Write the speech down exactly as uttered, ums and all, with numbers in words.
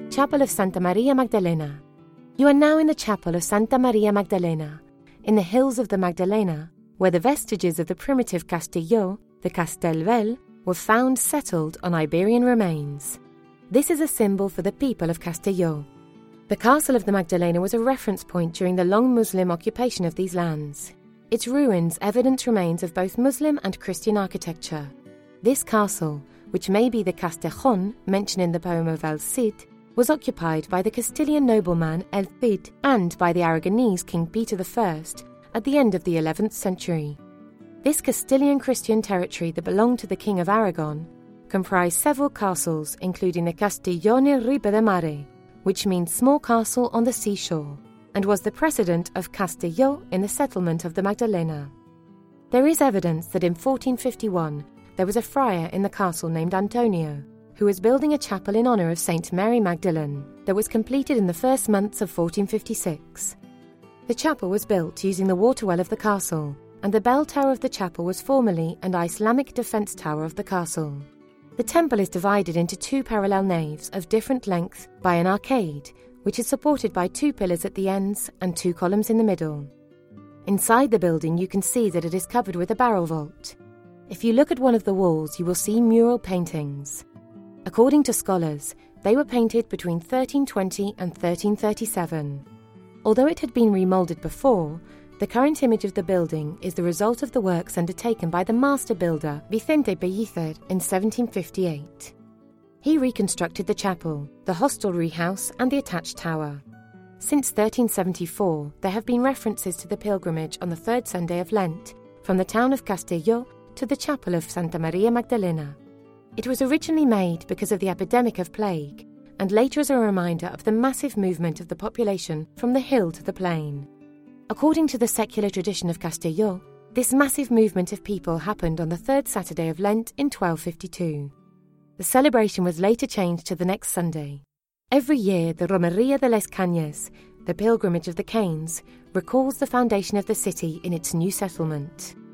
Chapel of Santa Maria Magdalena. You are now in the Chapel of Santa Maria Magdalena, in the hills of the Magdalena, where the vestiges of the primitive Castelló, the Castelvel, were found settled on Iberian remains. This is a symbol for the people of Castelló. The Castle of the Magdalena was a reference point during the long Muslim occupation of these lands. Its ruins evidence remains of both Muslim and Christian architecture. This castle, which may be the Castellón mentioned in the poem of El Cid, was occupied by the Castilian nobleman El Cid and by the Aragonese King Peter the First at the end of the eleventh century. This Castilian Christian territory that belonged to the King of Aragon comprised several castles, including the Castiglione Riba de Mare, which means small castle on the seashore, and was the precedent of Castelló in the settlement of the Magdalena. There is evidence that in fourteen fifty-one there was a friar in the castle named Antonio, who was building a chapel in honour of Saint Mary Magdalene that was completed in the first months of fourteen fifty-six. The chapel was built using the water well of the castle, and the bell tower of the chapel was formerly an Islamic defence tower of the castle. The temple is divided into two parallel naves of different length by an arcade, which is supported by two pillars at the ends and two columns in the middle. Inside the building you can see that it is covered with a barrel vault. If you look at one of the walls you will see mural paintings. According to scholars, they were painted between thirteen twenty and thirteen thirty-seven. Although it had been remoulded before, the current image of the building is the result of the works undertaken by the master builder Vicente Pellicer in seventeen fifty-eight. He reconstructed the chapel, the hostelry house and the attached tower. Since thirteen seventy-four, there have been references to the pilgrimage on the third Sunday of Lent, from the town of Castelló to the chapel of Santa Maria Magdalena. It was originally made because of the epidemic of plague, and later as a reminder of the massive movement of the population from the hill to the plain. According to the secular tradition of Castelló, this massive movement of people happened on the third Saturday of Lent in twelve fifty-two. The celebration was later changed to the next Sunday. Every year, the Romería de les Cañas, the pilgrimage of the Canes, recalls the foundation of the city in its new settlement.